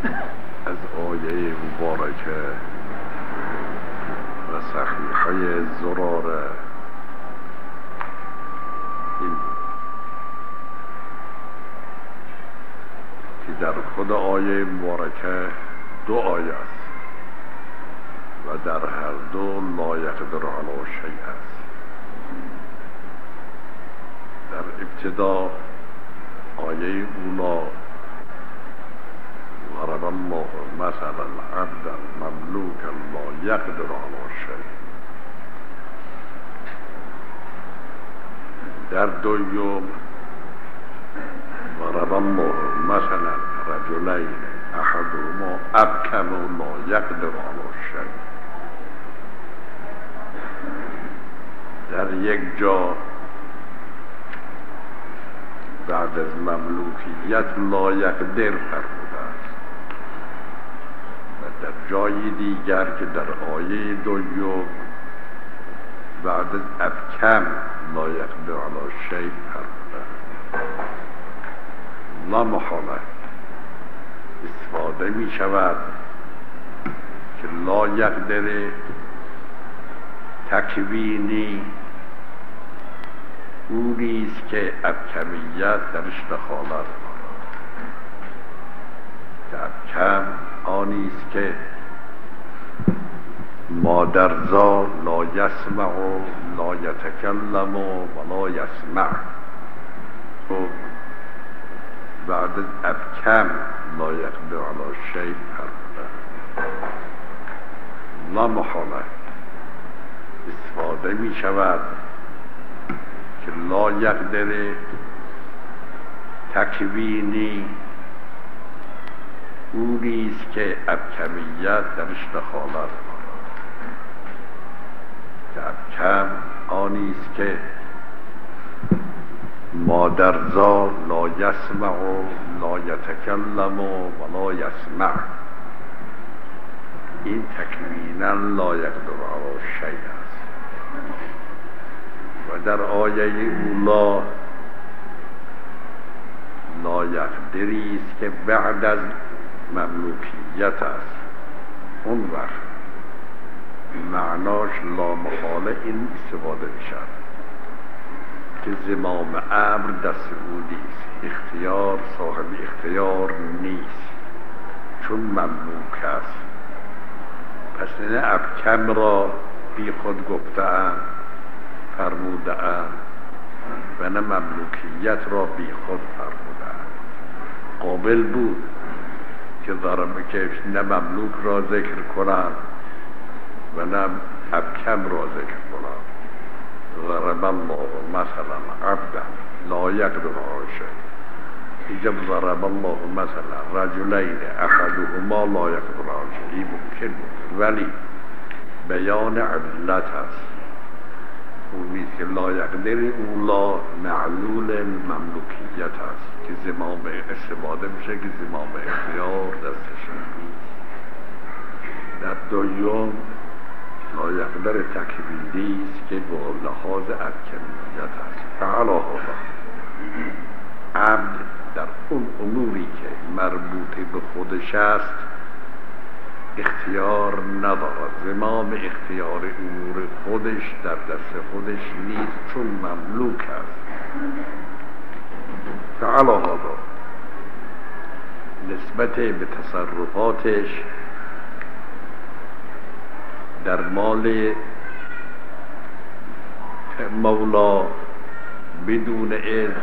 از آیه مبارکه و صحیحه زراره این که در خود آیه مبارکه دو آیه است و در هر دو لا یقدر علی شیء است. در ابتدا آیه اولا ضرب الله مثلا عبدا مملوکا لا یقدر علی شیء، در دوم ضرب الله مثلا رجلین احدهما ابکم لا یقدر علی شیء. در یک جا بعد از مملوکیت لا یقدر فرموده است و در جای دیگر که در آیه دوم بعد از ابکم لا یقدر علی شیء فرموده است. لا محاله استفاده می شود که لا یقدر تکوینی او نیست که ابکمیت درش دخالت دارد، که ابکم آنیست که مادرزا لا یسمع و لا یتکلم و لا یسمع، و بعد از ابکم لا یقدر علی شیء فرموده. لا محاله استفاده می شود که لا یقدر تکوینی او نیست که ابکمیت درش دخالت دارد، که ابکم آنیست که مادرزا لا یسمع و لا یتکلم و لا یسمع، این تکوینا لا یقدر علی شیء است. و در آیه اولا لا یقدری است که بعد از مملوکیت است، اون وقت معناش لا محاله این استفاده می شود که زمام امر دست او نیست، اختیار صاحب اختیار نیست چون مملوک است. پس این ابکم را بی خود گفته‌اند فرموده‌اند و نه مملوکیت را بی خود فرموده‌اند. قابل بود که نه مملوک را ذکر کنند و نه ابکم را ذکر کنند. ضرب الله مثلا عبدا لا یقدر علی شیء، اینجا ضرب الله مثلا رجلین احدهما لا یقدر علی شیء، این ممکن بود ولی بیان علت است. اون نیست که لا یقدر، اون لا معلول مملوکیت است که زمام استفاده میشه که زمام اختیار دستش نیست. در دوم لا یقدر تکوینی است که با لحاظ ابکمیت است. تعالی الله عبد در اون اموری که مربوط به خودش است اختیار ندارد، زمام اختیار امور خودش در دست خودش نیست چون مملوک است. تعالی الله نسبت به تصرفاتش در مال مولا بدون اذن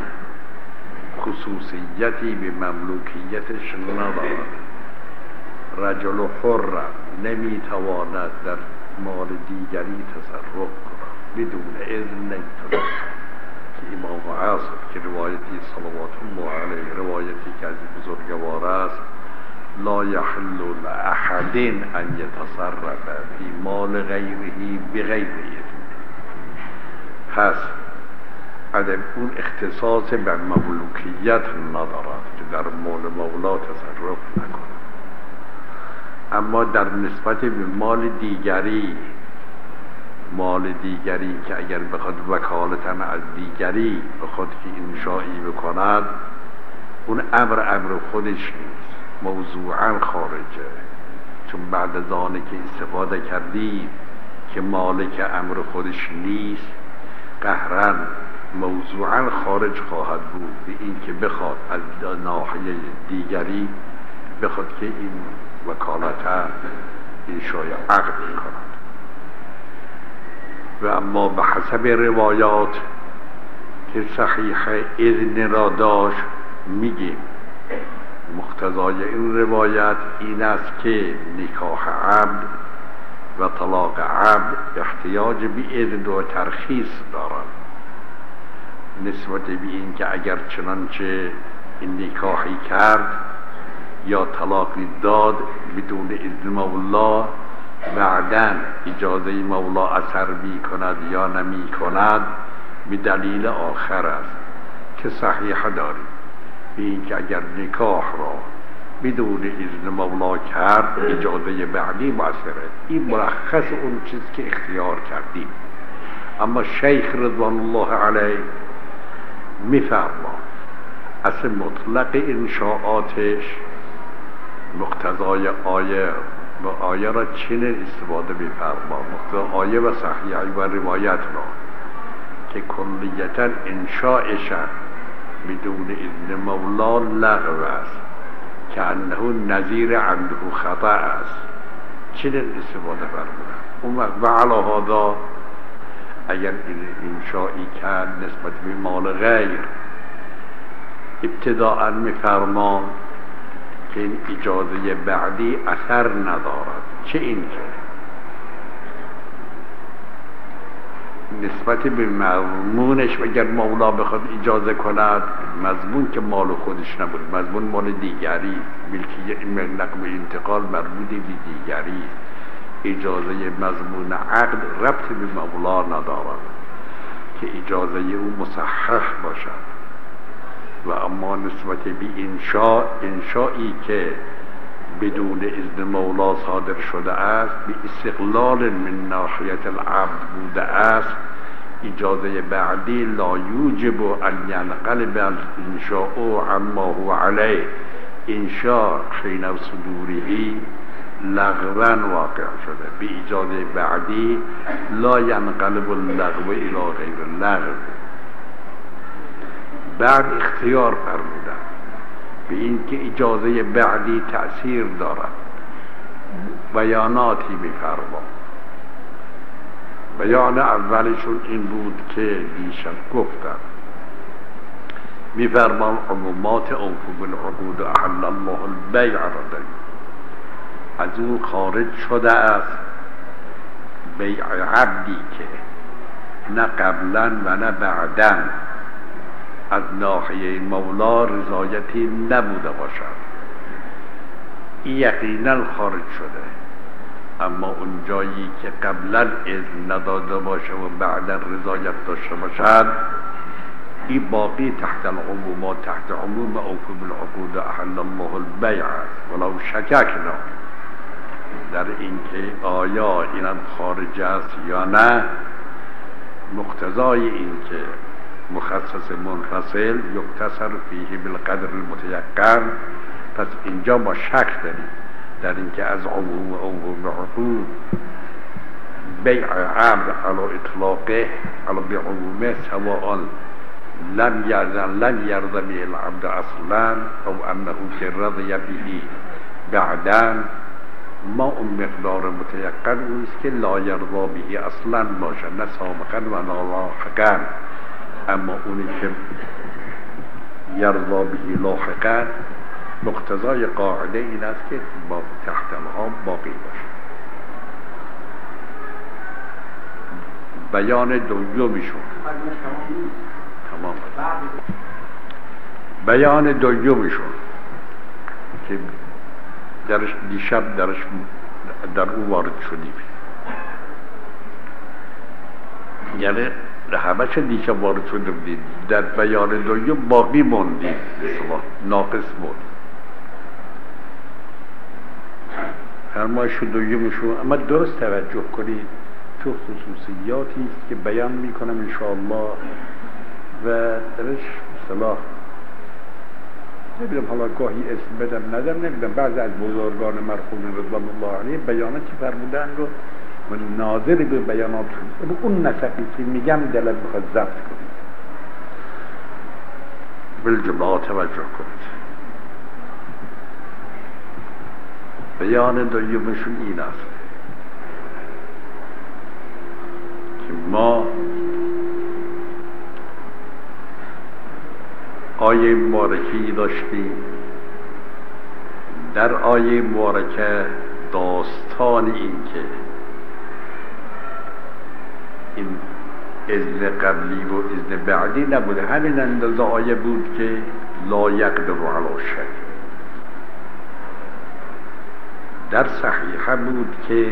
خصوصیتی به مملوکیتش ندارد. رجل حر نمیتواند در مال دیگری تصرف کند، بدون اذن نمیتواند. که امام عاصم که روایتی صلوات الله علیه روایتی که از بزرگوار است لا یحل لأحد ان یتصرف فی مال غیره بغیر اذن، پس عدم اون اختصاص به مملوکیت ندارد که در مال مولا تصرف نکند. اما در نسبت به مال دیگری که اگر بخواد وکالتن از دیگری بخواد که انشایی بکند اون امر خودش نیست، موضوعا خارجه، چون بعد از آنه که استفاده کردی که مالک امر خودش نیست، قهرن موضوعا خارج خواهد بود، به این که بخواد از ناحیه دیگری بخواد که این وکالت انشای عقد کند. و اما به حسب روایات که صحیح اذن را داشت، میگیم مقتضای این روایت این است که نکاح عبد و طلاق عبد احتیاج به اذن و ترخیص دارد، نسبت به این که اگر چنانچه این نکاحی کرد یا طلاقی داد بدون اذن مولا، بعداً اجازه مولا اثر می کند یا نمی کند به دلیل آخر است که صحیح داریم، به این که اگر نکاح را بدون اذن مولا کرد اجازه بعدی مؤثره. این ملخص اون چیز که اختیار کردیم. اما شیخ رضوان الله علیه میفرماد اصل مطلق انشاءاتش مقتضای آیه و آیه را چنین استفاده می‌فرماد، مقتضای آیه و صحیح و روایت را که کلیتا انشاءش بدون اذن مولا لغو است که انه نظیر عنده خطا است، چنین استفاده فرمود. و علی هذا اگر این انشائی کرد نسبت به مال غیر، ابتداءً می‌فرماد که این اجازه بعدی اثر ندارد، چه این که نسبت به مضمونش اگر مولا بخواد اجازه کند، مضمون که مال خودش نبود، مضمون مال دیگری، ملکیت نقل و انتقال مربوط به دیگری، اجازه مضمون عقد ربط به مولا ندارد که اجازه او مصحح باشد. و اما نسبت به انشائی که بدون اذن مولا صادر شده است به استقلال من ناحیت العبد بوده است، اجازه بعدی لا یوجب ان ینقلب الانشاء عما هو علیه، انشاء حین صدوره لغوا واقع شده، به اجازه بعدی لا ینقلب اللغو الی غیر اللغو. بعد اختیار فرمودن به این که اجازه بعدی تأثیر دارد. بیاناتی می‌فرماد. بیان اولشون این بود که دیشب گفتم، می‌فرمان عمومات اوفوا بالعقود احل الله البیع را داریم، از اون خارج شده است بیع عبدی که نه قبلا و نه بعدا از ناحیه مولا رضایتی نبوده باشد، این یقینا خارج شده. اما اون جایی که قبلا اذن نداده باشه و بعدا رضایت داشته باشد، این باقی تحت العمومات، تحت عموم اوفوا بالعقود احل الله البیع است. ولو شککنا در اینکه آیا اینم خارج است یا نه، مقتضای این که مخصص منفصل یکتسر فیه بالقدر المتیقن، پس اینجا ما شک داریم در اینکه از عموم اوفوا بالعقود بیع عبد علی اطلاقه علی بعمومه سواء لم یرض به العبد اصلا او انه که رضی به بعدا، ما اون مقدار متیقن اوست که لا یرضا به اصلا باشه، نه سابقا و نه لاحقا. اما اونی که یرضا به لاحقا مقتضای قاعده این است که با تحت الهام باقی باشه. بیان دومیشون تمام. بیان دومیشون که درش دیشب در او وارد شدیم، یعنی همه چه دیشب وارد شده بودید، در بیان دوم باقی موندید، ناقص موند. فرمایش دومشون اما درست توجه کنید، تو خصوصیاتی است که بیان میکنم انشاءالله و درش اصطلاح نمیدونم حالا گاهی اسم بدم ندم نمیدونم بعضی از بزرگان مرحوم رضوان الله علیه بیاناتی فرمودن رو من ناظر به بیانات اون نسقی که میگم دلت بخواد ضبط کنید بالجمله توجه کنید. بیان دویمشون این است که ما آیه مبارکی داشتیم، در آیه مبارکه داستان این که این اذن قبلی و اذن بعدی نبوده، همین اندازه آیه بود که لا یقدر علی شیء. در صحیحه بود که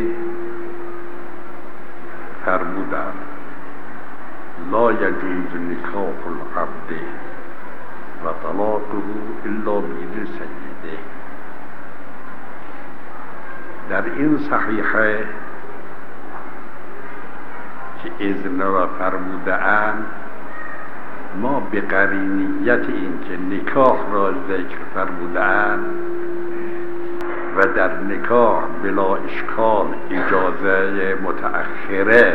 فرمودن لا یجوز نکاح العبد و طلاقه الا بإذن سیده. در این صحیحه که اذن را فرموده‌اند، ما به قرینیت این که نکاح را ذکر فرموده‌اند و در نکاح بلا اشکال اجازه متأخره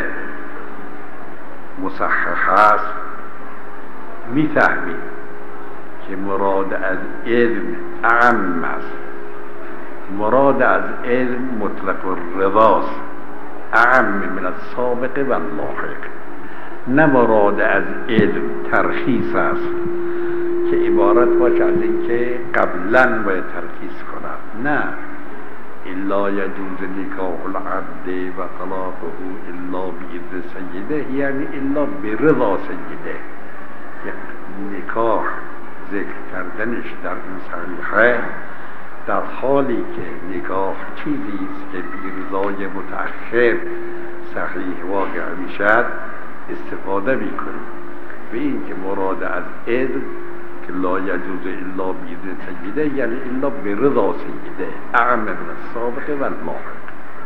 مصحح است، میفهمیم که مراد از اذن اعم است. مراد از اذن مطلق الرضاست، اعم من السابق و اللاحق. نه مراد از اذن ترخیص است که عبارت باشه از اینکه قبلا باید ترخیص کنند. نه، الا یجوز نکاح العبد و طلاقه الا باذن سیده، یعنی الا برضا سیده. نکاح ذکر کردنش در این صحیحه در حالی که نکاح چیزی است که برضای متأخر صحیح واقع میشد استفاده میکنیم. به این که مراد از اذن که لا یجوز الا باذن سیده، یعنی الا برضا سیده، اعم من السابق و اللاحق.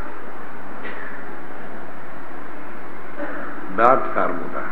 بعد فرمودن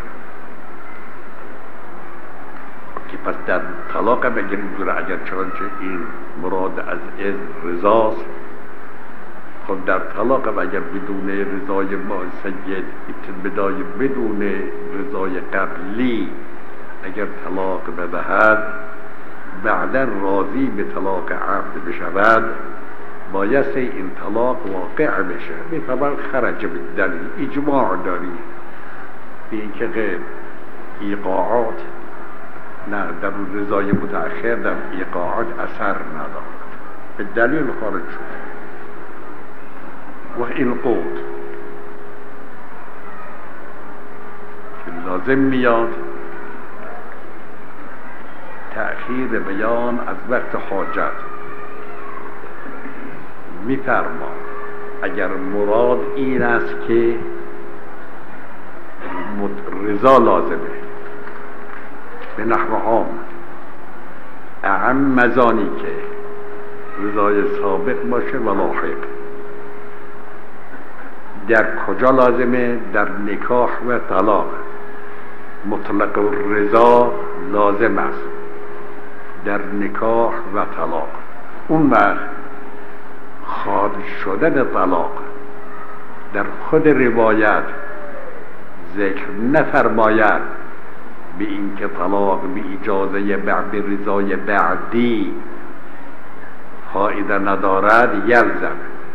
که پس در طلاق بگیر اینجور اگر چنانچه این مراد از اذن رضاست، خب در طلاق اگر بدون رضای ما سید ابتدای بدون رضای قبلی اگر طلاق بدهد، بعدا راضی به طلاق عقد بشود، بایستی این طلاق واقع بشه. میفهمن خرج بالدلیل، اجماع داری به اینکه غیر ایقاعات نه در رضای متأخر در ایقاعات اثر ندارد، به دلیل خارج شد. و این قود که لازم میاد تأخیر بیان از وقت حاجت. میفرما اگر مراد این است که رضا لازمه به نحو عام، اعم مزانی که رضای سابق باشه و لاحق، در کجا لازمه؟ در نکاح و طلاق مطلق رضا لازم است، در نکاح و طلاق. اون وقت خارج شدن طلاق در خود روایت ذکر نفرماید به این که طلاق به اجازه بعد رضای بعدی فایده ندارد، یلزم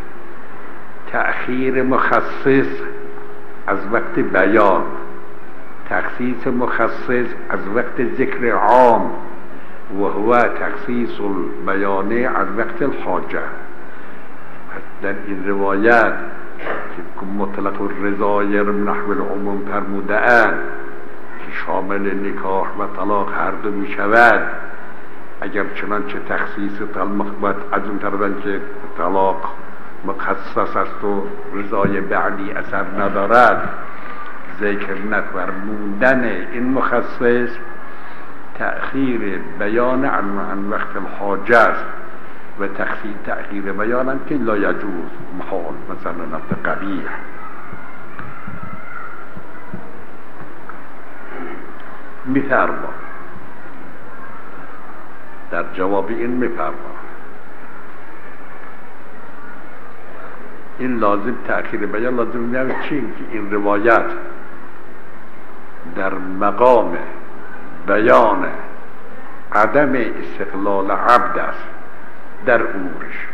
تأخیر مخصص از وقت بیان، تخصیص مخصص از وقت ذکر عام، و هو تخصیص البیان از وقت الحاجه. در این روایت که مطلق الرضای نحو العموم فرموده اند که شامل نکاح و طلاق هر دو می شود، اگر چنانچه تخصیص طلاق از اون طرفن که طلاق مخصص است و رضای بعدی اثر ندارد ذکر نفرمودن این مخصص تأخیر بیان عن وقت الحاجه است و تأخیر بیان هم که لا یجوز، محال، مثلا نفت قبیح. میفرما در جواب این می‌فرماید این لازم تأخیر بیان لازم نمیشه چی که این روایت در مقام بیان عدم استقلال عبد است در امورش،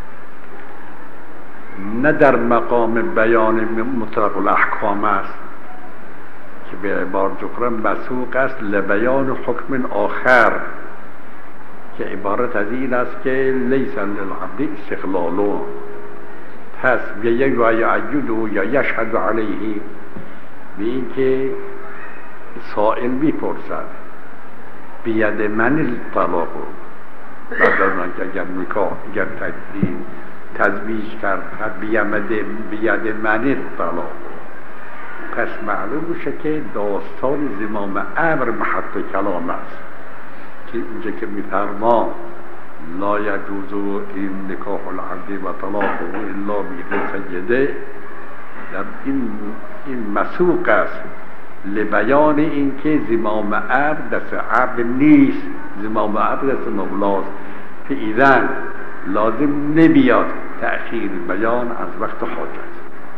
نه در مقام بیان مطلق الاحکام است که به عبارت اخرى مسوق است لبیان حکم آخر که عبارت از این است که لیس للعبد استقلالون، پس بیایی و یعیدو یا یشهد علیه، به این که سائل میپرسد بید من الطلاق، بعد از آن که اگر نکاح اگر تزویج کرد بید من الطلاق، پس معلوم میشه که داستان زمام امر محط کلام است که اینجا که میفرما لا یجوز این نکاح العبد و طلاقه الا بإذن سیده، در این مسوق است لبیان این که زمام امر دست عبد نیست، زمام امر دست مولاست، که ایذن لازم نمیاد تأخیر بیان از وقت حاجت.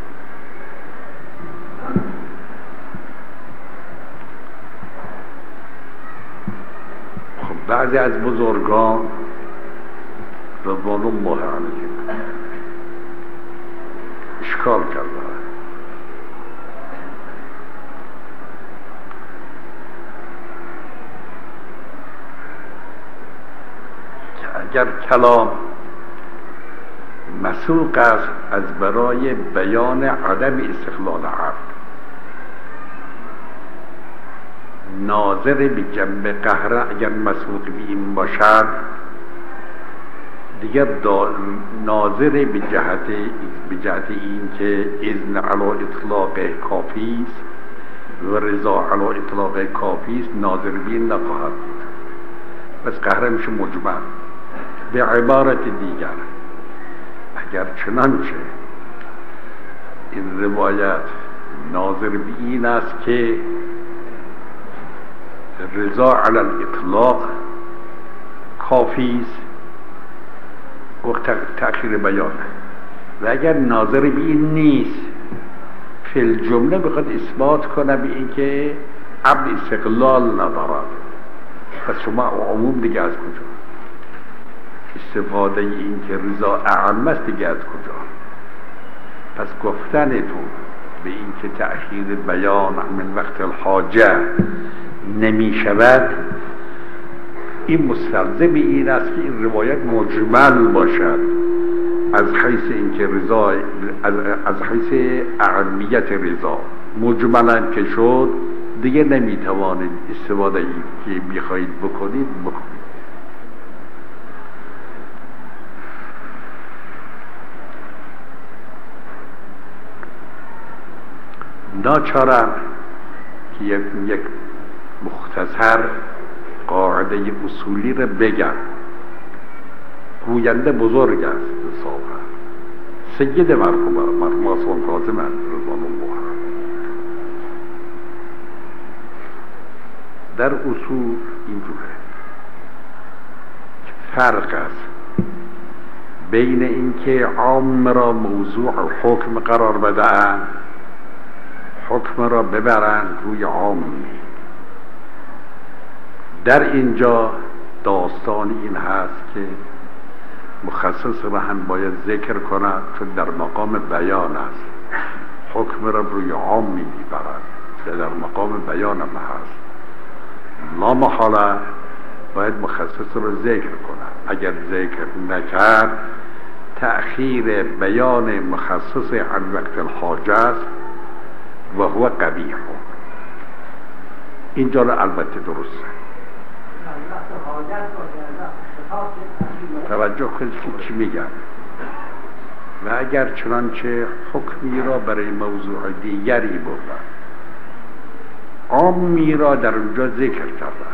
خب بعضی از بزرگان رضوان الله علیهم اشکال کردن که اگر کلام مسوق است از برای بیان عدم استقلال عبد، ناظر به جنب قهر اگر مسوق به این باشد، دیگر ناظر به جهت این که اذن علی اطلاق کافی است و رضا علی اطلاق کافی است، ناظر به این نخواهد بود، بس قهر میشه مجمل. به عبارت دیگر اگر چنانچه این روایت ناظر به این است که رضا علی الاطلاق کافی است وقت تأخیر بیان، و اگر ناظر به این نیست فی الجمله بخواد اثبات کنه به این که عبد استقلال ندارد، پس شما عموم دیگه از کجا؟ استفاده این که رضا اعم است دیگه از کجا؟ پس گفتنتون به این که تأخیر بیان من وقت الحاجه نمی شود، این مستلزم این است که این روایت مجمل باشد از حیث اینکه رضا، از حیث اعمیت رضا مجملا که شد، دیگه نمیتوانید استفاده ای که میخواهید بکنید. ناچارم که یک مختصر قاعده اصولی رو بگم. گوینده بزرگ است انصافا، سید مرحوم آسان کاظم رضوان الله در اصول اینجوره که فرق است بین اینکه عام را موضوع حکم قرار بدهند، حکم را ببرند روی عام. در اینجا داستان این هست که مخصص را هم باید ذکر کند چون در مقام بیان است، حکم را روی عام میبرد که در مقام بیان هم هست، لا محاله باید مخصص را ذکر کند. اگر ذکر نکرد تأخیر بیان مخصص عن وقت الحاجه است و هو قبیح. اینجا را البته درسته. توجه کنید که چی میگم. و اگر چنانچه حکمی را برای موضوع دیگری بردن، عامی را در اونجا ذکر کردن،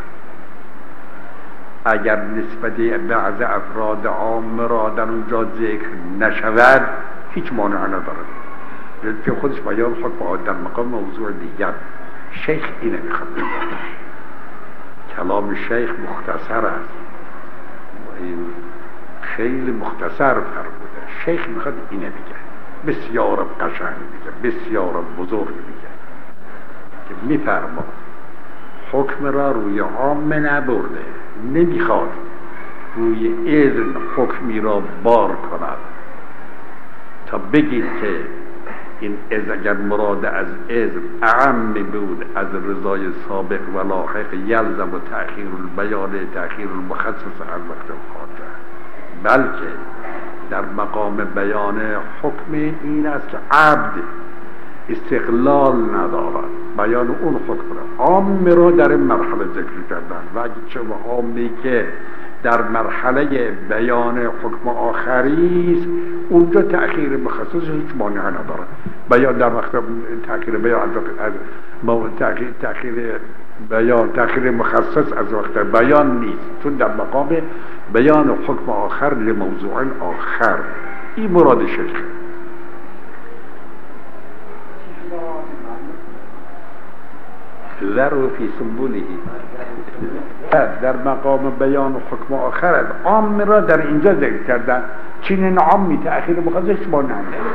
اگر نسبت بعض افراد عام را در اونجا ذکر نشود هیچ مانع ندارد، که خودش بیان حکم در مقام موضوع دیگر. شیخ اینه میخواد. کلام شیخ مختصر است، این خیلی مختصر فرموده. شیخ میخواد اینه بگه، بسیار قشنگ میگه، بسیار بزرگ میگه که میفرما حکم را روی عام نبرده، نمیخواد روی اذن حکمی را بار کند تا بگید که این از اگر مراد از اذن اعم بود از رضای سابق و لاحق یلزم و تأخیر البیان تأخیر المخصص عن وقت الحاجه، بلکه در مقام بیان حکم این است که عبد استقلال ندارد بیان اون حکم را عام را در این مرحله ذکر کردن و اگه چه عامی که در مرحله بیان حکم آخری است اونجا تأخیر مخصص هیچ مانع ندارد. بیان در وقت تأخیر بیان تأخیر بیان تأخیر مخصص از وقت بیان نیست، چون در مقام بیان حکم آخر لموضوع آخر. این مراد شیخ. ذرو فی سنبوله در مقام بیان حکم آخر از عام را در اینجا ذکر کردن. چین عامی تأخیر مخصص با نه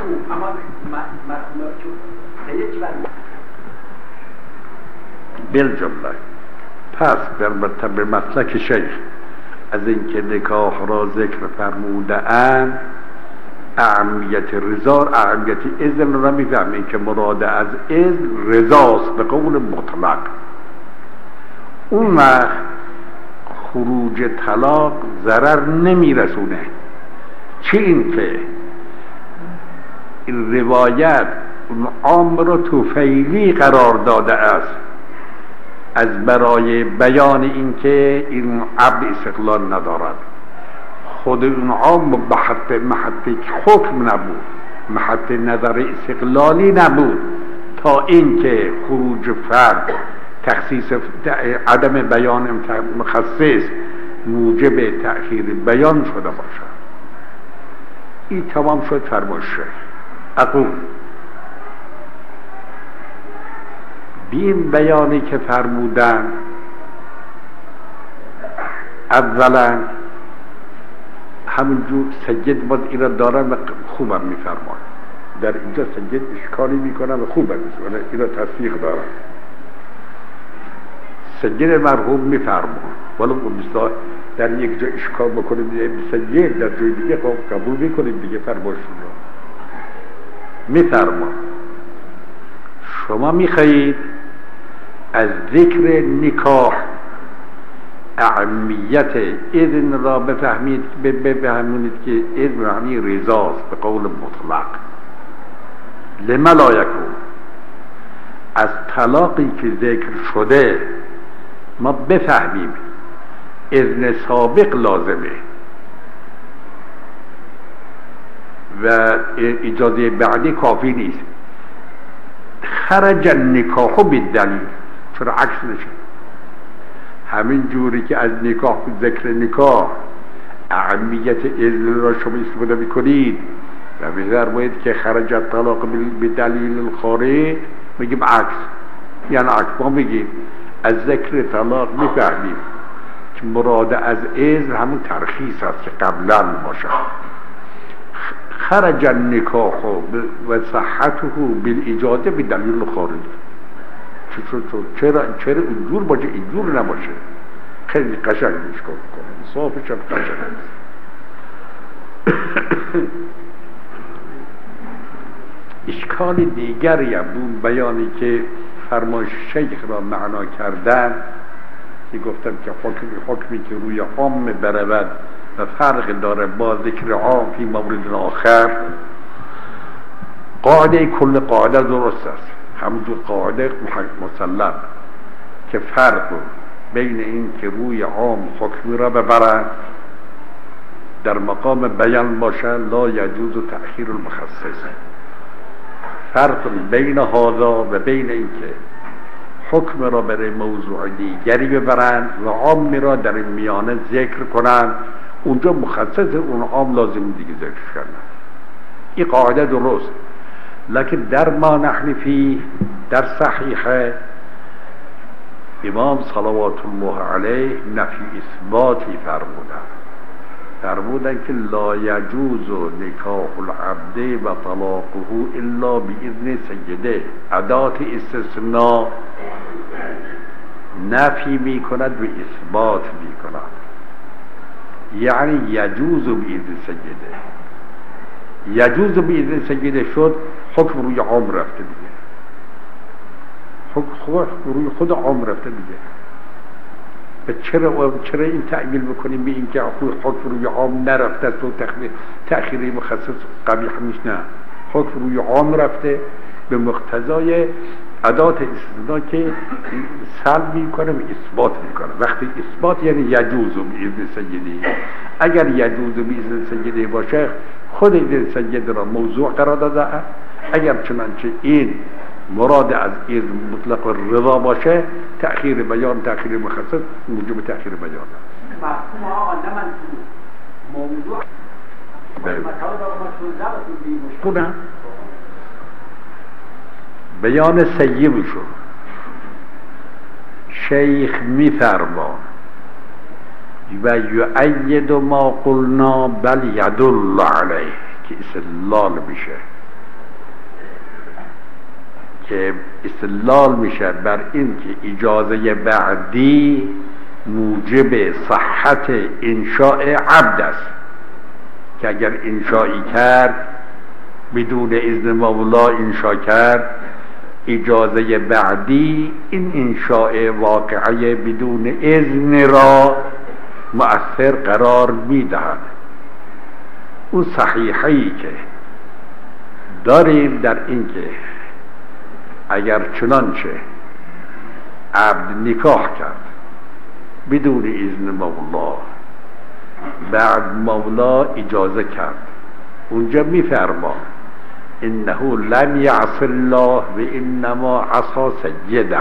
بالجمله. پس در مرتبه مسلک شیخ از اینکه نکاح را ذکر فرموده اند اهمیت رضا اهمیت اذن را میفهمیم که مراد از اذن رضاست به قول مطلق. اون وقت خروج طلاق ضرر نمیرسونه، چه این که این روایت اون عام را توفیلی قرار داده است از برای بیان این که این عبد استقلال ندارد. خود اون عام محط حکم نبود، محط نظر استقلالی نبود تا اینکه خروج فرد تخصیص عدم بیان مخصص موجب تأخیر بیان شده باشد. این تمام شد فرمایش اقول بین بیانی که فرمودن اولا همونجور سید باید اینا دارن و خوبم میفرمان. در اینجا سید اشکالی میکنن و خوبم میفرمان، اینا تصدیق دارن. سید مرحوم میفرمان ولی مثلا در یک جا اشکال بکنیم سید در جای دیگه قبول میکنیم دیگه فرمایشون رو میفرمان. شما میخواهید از ذکر نکاح اهمیت اذن را بفهمید که اذن معنی رضاست به قول مطلق. لما لا یکون از طلاقی که ذکر شده ما بفهمیم اذن سابق لازمه و اجازه بعدی کافی نیست. خرج النکاح بالدلیل، چرا عکس نشه؟ همین جوری که از نکاح ذکر نکاح اهمیت اذن را شما استفاده میکنید و می‌فرمایید که خرج الطلاق بدلیل الخارج، میگیم عکس. یعنی عکس ما میگیم از ذکر طلاق میفهمیم که مراد از اذن همون ترخیص است که قبلا باشه. خرج النکاح و صحته بالاجازه بدلیل الخارج. چرا اینجور باشه اینجور نباشه؟ خیلی قشنگ میشکن کنه، صافش هم قشنگ. اشکال دیگری هم بود بیانی که فرمایش شیخ را معنا کردن که گفتم که حکمی که روی عام برود و فرق داره با ذکر عام فی مورد آخر. قاعده کل قاعده درست است، همونجور قاعده مسلم که فرق بین این که روی عام حکمی را ببرند در مقام بیان باشه لا یجوز تأخیر المخصص. فرق بین هذا و بین این که حکم را برای موضوع دیگری ببرند و عام را در این میانه ذکر کنند، اونجا مخصص اون عام لازم دیگه ذکر کردن. این قاعده درست، لکن در ما نحن فی در صحیحه امام صلوات الله علیه نفی اثباتی فرمودن فرمودن که لا یجوز نکاح العبد و طلاقه الا باذن سیده. ادات استثناء نفی می کند و اثبات می کند. یعنی یجوز باذن سیده، یجوز باذن سیده شد، حکم روی عام رفته دیگه، حکم روی خود عام رفته دیگه. و چرا این تعمیل بکنیم به این که حکم روی عام نرفته است و تأخیری مخصص قبیح نیست؟ نه، حکم روی عام رفته به مقتضای ادات استثناء که سلب میکنه و اثبات میکنه. وقتی اثبات یعنی یجوز باذن سیده. اگر یجوز باذن سیده باشه خود اذن سیده را موضوع قرار داده. اگر چنانچه این مراد از اذن مطلق رضا باشه، تأخیر بیان، تأخیر مخصص موجب تأخیر بیان است. مفهوم آقا نه من موضوع مطالبه بیان سیب شد. شیخ می‌فرما و یؤید ما قلنا بل یدل علیه، که استدلال میشه، که استدلال میشه بر این که اجازه بعدی موجب صحت انشاء عبد است، که اگر انشایی کرد بدون اذن مولا انشا کرد، اجازه بعدی این انشاء واقعه بدون اذن را مؤثر قرار میدهد. اون صحیحی که داریم در این که اگر چنانچه عبد نکاح کرد بدون اذن مولا، بعد مولا اجازه کرد، اونجا میفرما انه لم یعص الله و انما عصا سیده.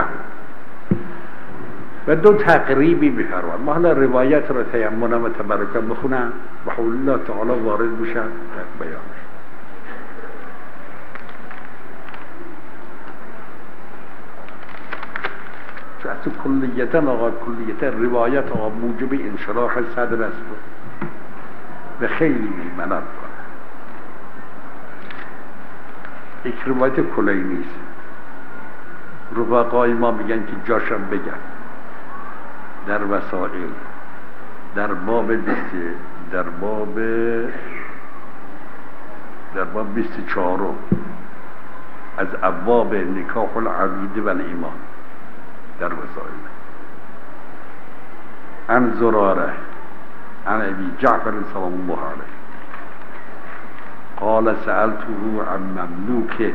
و دو تقریبی میفرما. ما حالا روایت را تیمنا و تبرکا بخونم و حول الله تعالی وارد میشن در بیانش. چون اصلا کلیتا روایت آقا موجب انشراح صدر است و خیلی میمند کنه. یک روایت کلی نیست. رفقای ما میگن که جاشم بگن در وسائل در باب 24 از ابواب نکاح العقیده و الایمان در وسائل، عن زراره عن ابی جعفر سلام الله علیه قال سألته عن مملوك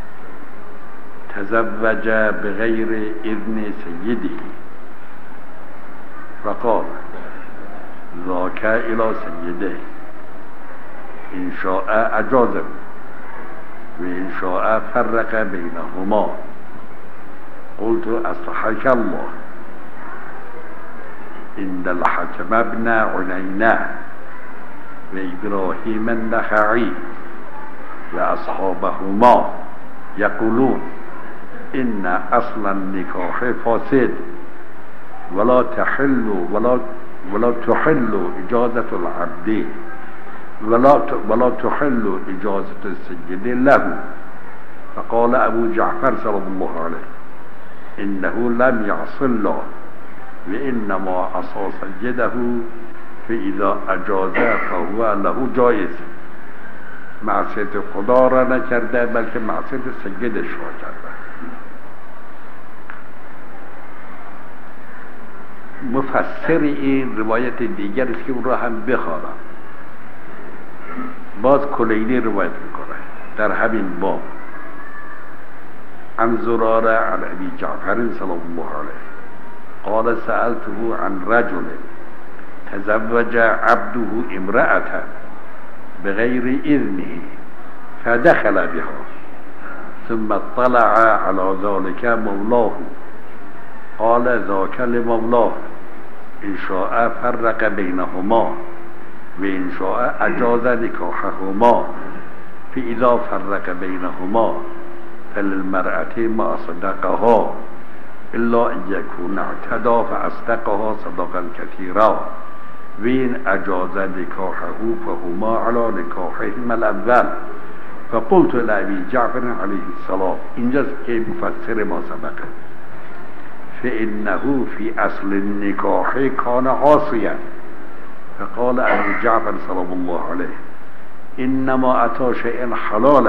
تزوج بغير اذن سيده فقال ذاك الى سيده ان شاء اجازه وان شاء فرق بينهما. قلت اصلحك الله ان الحكم ابن عنينة وابراهيم النخعي واصحابهما يقولون ان اصل النكاح فاسد ولا تحل اجازة العبد ولا تحل اجازة السيد له. فقال ابو جعفر صلى الله عليه انه لم يعص الله وانما عصى سيده فاذا اجازه فهو له جایز. معصیت خدا را نکرده بلکه معصیت سیدش را کرده. مفسر این روایت دیگر است که اون را هم بخوانم. باز کلینی روایت میکنه در همین باب عن زراره عن ابی جعفر سلام الله علیه قال سألته عن رجل تزوج عبده امرأة بغير إذنه فدخل بها ثم اطلع على ذلك مولاه قال ذاك لمولاه إن شاء فرق بينهما وإن شاء أجاز نكاحهما فإذا فرق بينهما فللمرأة ما صدقها إلا أن يكون اعتدى فأصدقها صدقا كثيرا وین اجاز نکاحه فهما علی نکاحهما الاول فقلت لابی جعفر علیه السلام. اینجاست که مفسر ما سبقه فإنه في اصل النکاح کان عاصیا فقال ابو جعفر سلام الله علیه انما اتى شيئا حلالا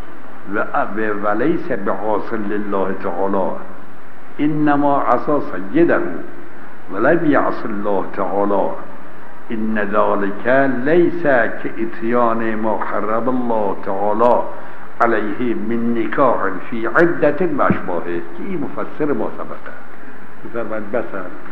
وليس بعاص لله تعالى انما عصى سيده ولم يعص الله تعالى ان ذلك ليس كاتيان ما حرم الله تعالى عليه من نکاح في عدة واشباهه. که این مفسر ما سبقه بفرمایید. بس